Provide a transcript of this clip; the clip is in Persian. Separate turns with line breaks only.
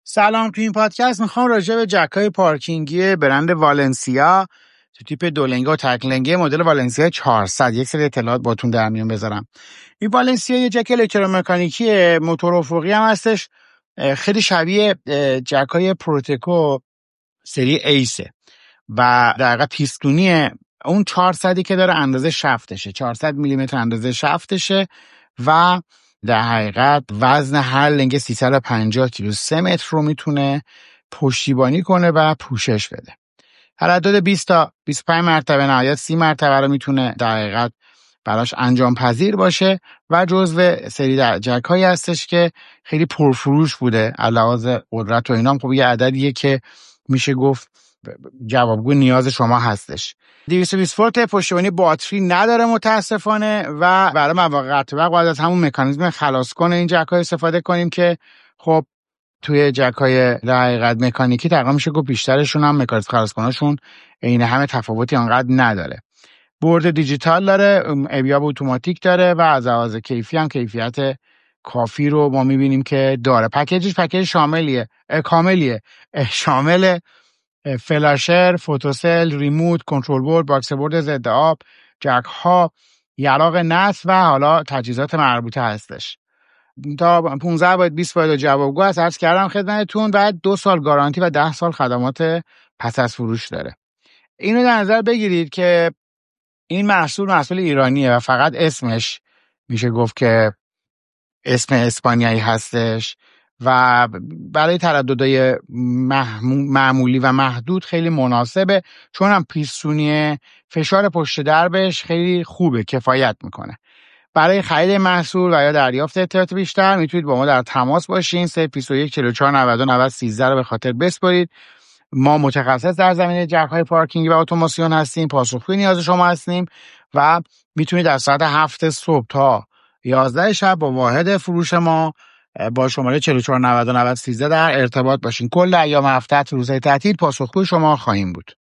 سلام، تو این پادکست میخوام راجع به جک‌های پارکینگی برند والنسیا تو تیپ دولنگه و تکلنگه مدل والنسیا 400 یک سری اطلاعات باتون در میون بذارم. این والنسیا یه جک الکترومکانیکی موتور افقی هم هستش، خیلی شبیه جک‌های پروتکو سری ایسه و در واقع پیستونیه. اون 400 که داره اندازه شفتشه، 400 میلیمتر اندازه شفتشه و در حقیقت وزن هر لنگ 350 کیلو 3 متر رو میتونه پشتیبانی کنه و پوشش بده. تردد 20 تا 25 مرتبه نهایت 30 مرتبه رو میتونه در حقیقت براش انجام پذیر باشه و جزو سری جک هایی هستش که خیلی پرفروش بوده علاوه قدرت و اینام. خب یه عددیه که میشه گفت جوابگو نیاز شما هستش. 220 ولت پشتیبانی باتری نداره متاسفانه و برای مواقع قطع و باید از همون مکانیزم خلاص کنه این جک های استفاده کنیم که خب توی جک های در حقیقت مکانیکی تقریبا میشه گفت بیشترشون هم مکانیزم خلاص کناشون عین همه تفاوتی انقدر نداره. بورد دیجیتال داره، ابیاب اتوماتیک داره و از لحاظ کیفی هم کیفیت کافی رو ما میبینیم که داره. پکیج کاملیه، شامل فلاشر، فوتوسل، ریموت، کنترل بورد، باکس بورد ضد آب، جک ها، یراق نصب و حالا تجهیزات مربوطه هستش. تا 15 باید 20 باید جوابگو هست. عرض کردم خدمتتون. بعد 2 سال گارانتی و 10 سال خدمات پس از فروش داره. اینو در نظر بگیرید که این محصول ایرانیه و فقط اسمش میشه گفت که اسم اسپانیایی هستش و برای ترددهای معمولی و محدود خیلی مناسبه، چون هم پیستونیه، فشار پشت دربش خیلی خوبه، کفایت میکنه. برای خرید محصول و یا دریافت اطلاعات بیشتر میتونید با ما در تماس باشین. 021 44 92 90 13 رو به خاطر بسپارید. ما متخصص در زمینه جک‌های پارکینگی و اتوماسیون هستیم، پاسخگوی نیاز شما هستیم و میتونید از ساعت 7 صبح تا 11 شب با واحد فروش ما با شماره 44 90 90 13 در ارتباط باشین. کل ایام هفته، روزهای تعطیل پاسخگوی شما خواهیم بود.